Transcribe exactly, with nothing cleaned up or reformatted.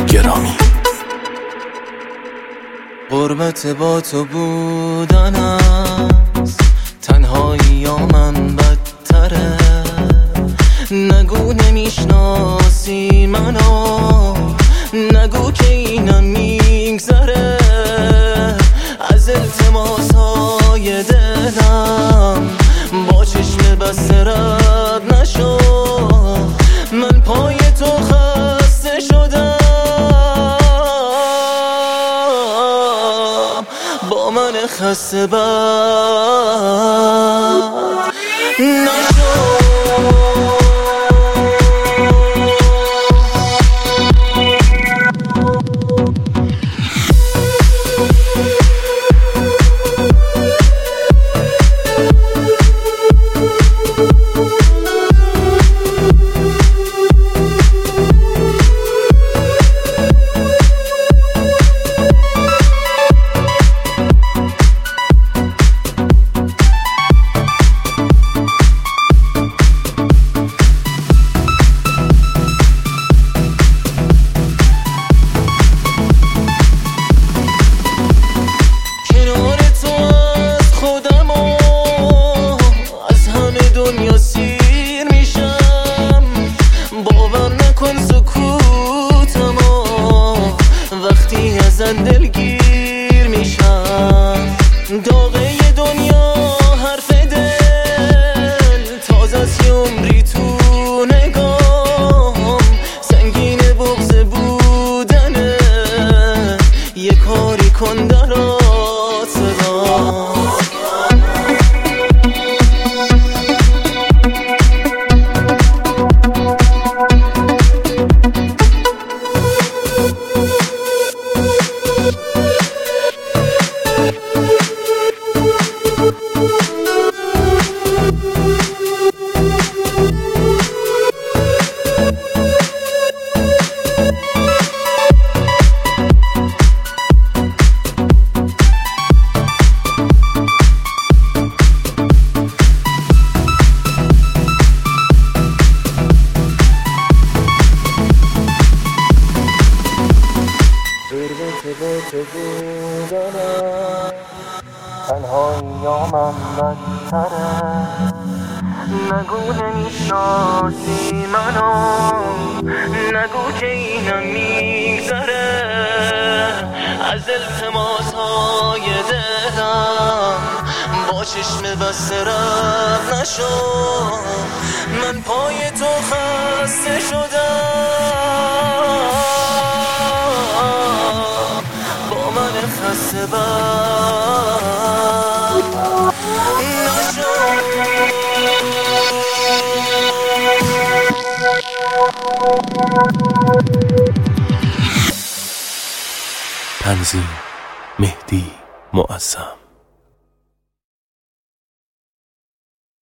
گرامی. غربت با تو بودن است، تنهایی من بدتره. نگو نمیشناسی منو، نگو که اینم میگذره. از التماسای دلم با چشم بسته رد نشو. من پای تو خسته شدم، با من خسته بد نشو. دنیا سیر میشم، باور نکن سکوتمو وقتی ازن دلگیر میشم. داغه دنیا حرف دل تازه از یه عمری تو نگام. سنگین بغض بودنه، یه کاری کن درات صدا. غربت با تو بودنم، تنهایی من بدتره. نگو نمیشناسی منو، نگو که اینم میگذره. از التماسهای دلم با چشم بسته رد نشو. من پای تو خسته شدم، خسته بد نشو. تنظیم مهدی معظم.